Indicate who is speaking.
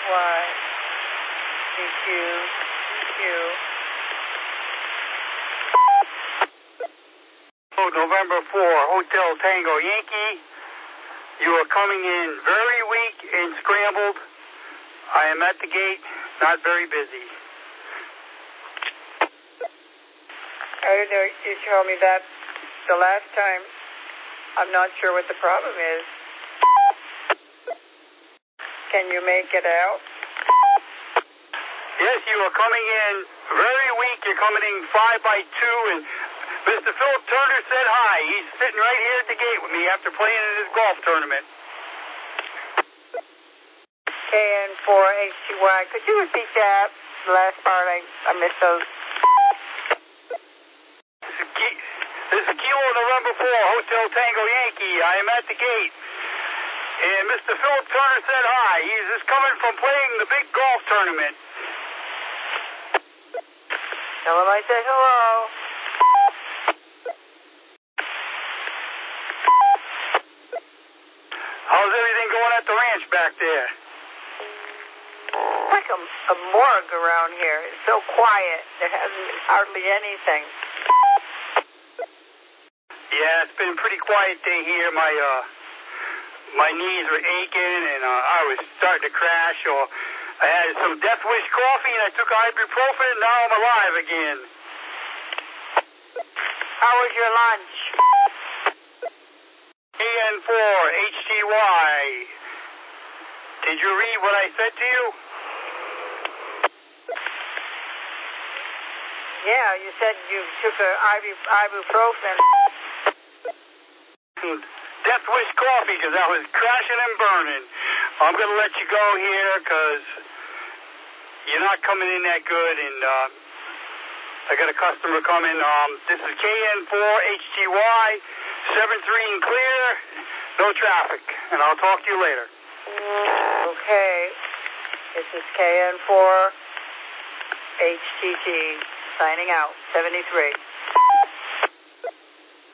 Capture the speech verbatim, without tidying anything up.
Speaker 1: Y, D Q, Q.
Speaker 2: November fourth, Hotel Tango Yankee. You are coming in very weak and scrambled. I am at the gate, not very busy.
Speaker 1: I know you told me that the last time. I'm not sure what the problem is. Can you make it out?
Speaker 2: Yes, you are coming in very weak. You're coming in five by two, and Mister Philip Turner said hi. He's sitting right here at the gate with me after playing in his golf tournament.
Speaker 1: K N four H T Y. Could you repeat that? The last part, I, I missed those.
Speaker 2: This is Kilo November fourth, Hotel Tango Yankee. I am at the gate. And Mister Philip Turner said hi. He's just coming from playing the big golf tournament.
Speaker 1: Tell him I said hello.
Speaker 2: How's everything going at the ranch back there?
Speaker 1: It's like a, a morgue around here. It's so quiet. There hasn't hardly anything.
Speaker 2: Yeah, it's been a pretty quiet day here. My uh, my knees were aching, and uh, I was starting to crash. Or I had some Death Wish coffee, and I took ibuprofen, and now I'm alive again.
Speaker 1: How was your lunch?
Speaker 2: K N four H T Y. Did you read what I said to you?
Speaker 1: Yeah, you said you took a ibu, ibuprofen.
Speaker 2: Death Wish coffee, because I was crashing and burning. I'm going to let you go here because you're not coming in that good, and uh, I got a customer coming. Um, this is K N four H T Y, seven three and clear, no traffic, and I'll talk to you later.
Speaker 1: Okay, this is K N four H T T signing out, seventy-three.